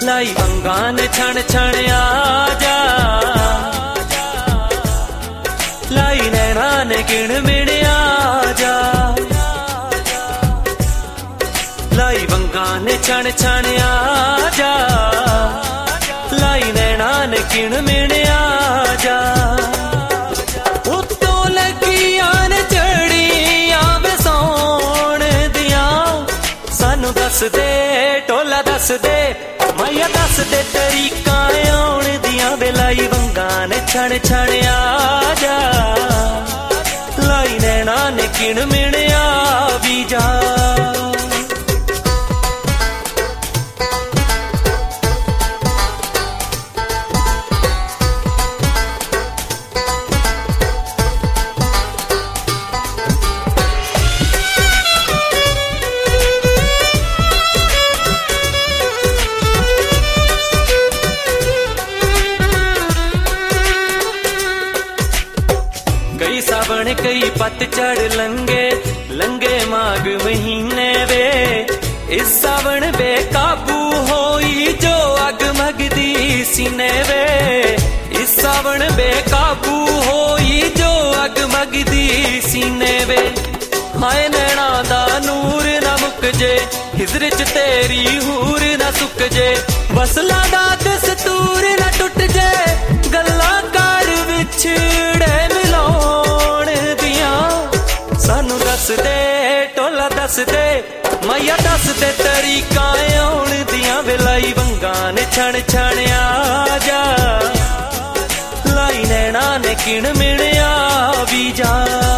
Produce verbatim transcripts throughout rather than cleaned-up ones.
लाई वंगान छण छण आजा, लाई नैना ने किण मिण आजा, लाई वंगान छण छण आजा, लाई नैना ने किण मिण आजा। उत्तों लगियां ने चढ़ियां वे सौण दियां, सानू दस दे टोला दस दे, माया दस दे तरीका आउण दियां वे, लाई वंगान छण छण आजा, लाई नैना ने किण मिण आवी जा। कई सावन कई पतझड़ लंगे, लंगे माघ महीने वे, इस सावन बेकाबू होई जो अग मगदी सीने वे, इस सावन बेकाबू होई जो अग मगदी सीने वे। हाय नैना दा नूर ना मुक जे, हिजर च तेरी हूर ना सुक जे, वसला दा दस्तूर ना टुट जे, गल्लां कर विछड़े मिलाउण दियां, सानू दस दे टोला दस दे, माया दस दे तरीका आउण दियां वे, लाई वंगान छण छण आजा, लाई नैना ने किण मिण आवी जा।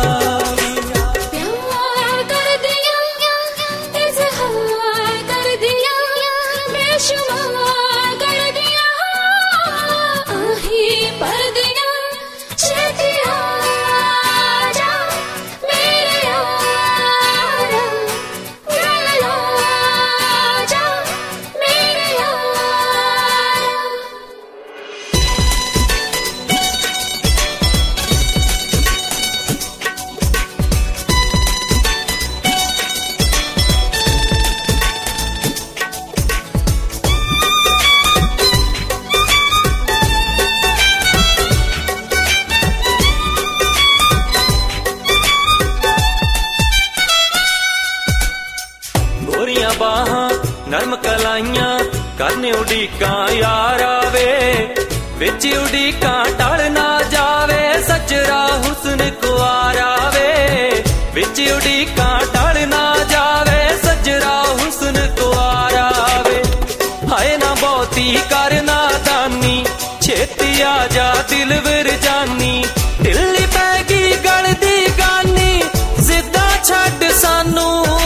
बाहां नरम कलाइयां करने उड़ीका यार आवे, विच उड़ीका टल ना जावे, सजरा हुस्न कुआरा वे, विच उड़ीका टल ना जावे, सजरा हुस्न कुआरा वे। हाय ना बहुती करना दानी, छेती आजा दिलवर जानी, दिल्ली पैगी गल दी गानी, जिद्दां छड्ड सानू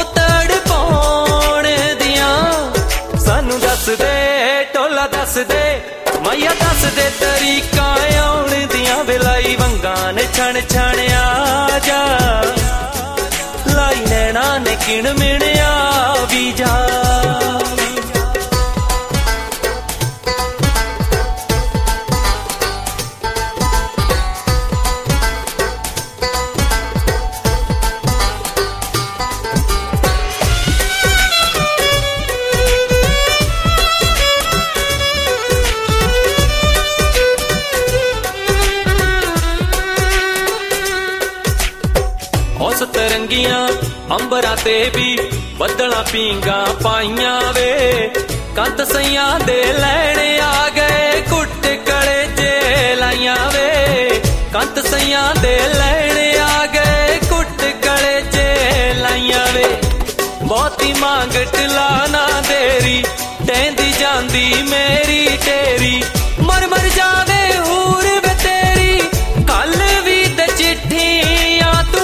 दस दे टोला दस दे, माया दस दे तरीका आउण दियां वे, लाई वंगान छण छण आजा, लाई नैना ने किण मिण आवी जा। उस तरंगियां अंबरा ते भी बदला पींगा पाइया वे, कंत सैया दे लैणे आ गए, कुट कड़े जे लाइया वे, कंत सैया दे लैणे आ गए, कुट कड़े जे लाइया वे। बहुती मांग टला ना देरी, टेंदी जांदी मेरी तेरी, मर मर जावे हूर वे तेरी, कल भी ते चिट्ठियां तू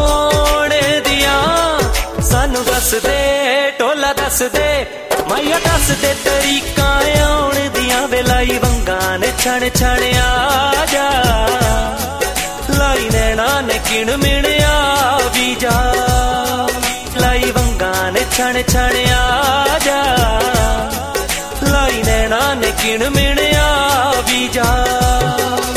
सानू दस दे टोला दस दे, माया दस दे तरीका आउण दियां वे, लाई वंगान छण छण आजा, लाई नैना ने किण मिण आवी जा, लाई वंगान छण छण आजा, लाई नैना ने किण मिण आवी जा।